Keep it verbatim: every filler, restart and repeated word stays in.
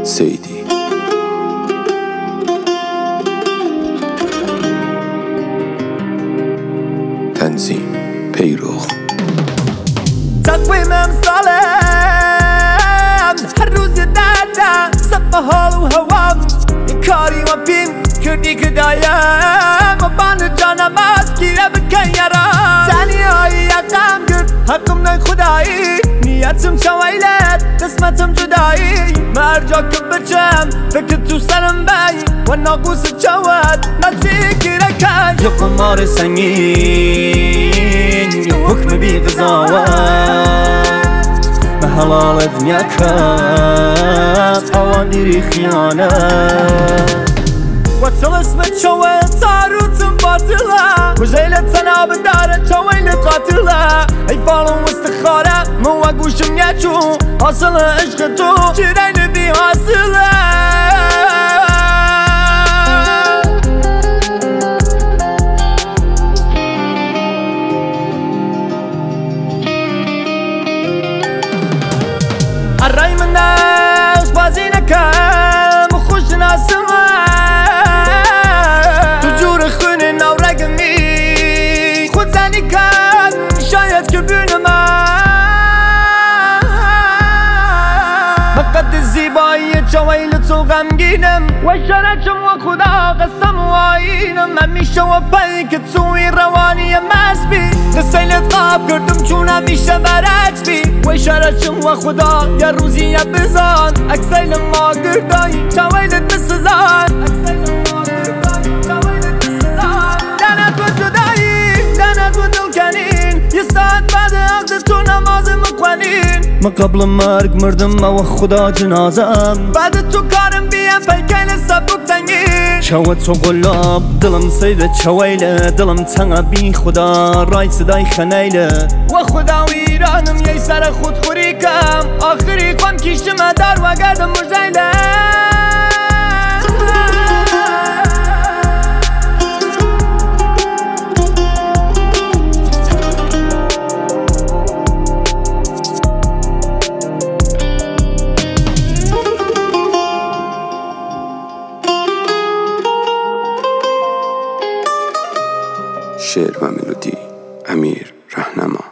سیدی. تنظیم پیروخ. تقویم امسالم هر روز دردم سب حال و هوام یه کاری و بیم کردی که دایم و بان جانم از گیره بکن یارم تنیایی یقم کرد حقم نای خدایی نیتم شویلت قسمتم جدایی مرجا که بچم فکر تو سرم بی و ناقوس جواد نزدیکی رکن یه قمار سنگین یه حکم بی قضاوت محلال دنیا کرد اوان دیری خیانت وصل اسمت شوه تاروتم باطله وجيلة تناب داره شويلة قاتله ای فالو استخاره مو گوشم یچو حاصل عشق تو جرین بی حاصله الرأي من ناس بازی نکم خوش ناسمه شاید که بینم مقد زیبایی چویل تو غمگینم و شرچم و خدا قسم و آینم همیشه و پی که توی روانی مسبی قصیلت قاب کردم چون همیشه برعکس بی و شرچم و خدا یه روزی یه بزان اکسیل ما گردایی چویلت بسزان اکسیل ما گردایی چویلت بسزان لعنت و جدایی لعنت و دلکنین یه ساعت بعد عقد تو نماز مقونین من قبل مرگ مردم و خدا جنازم بعد تو کارم بیم پیکل سبک تنگین شوت تو گلاب دلم سیده چویله دلم تنگ بی خدا رای صدای خنیله و خدا و ایرانم یه سر خود خوری کم آخری خون کشم در و گردم مجیله شعر و ملودی امیر رهنما.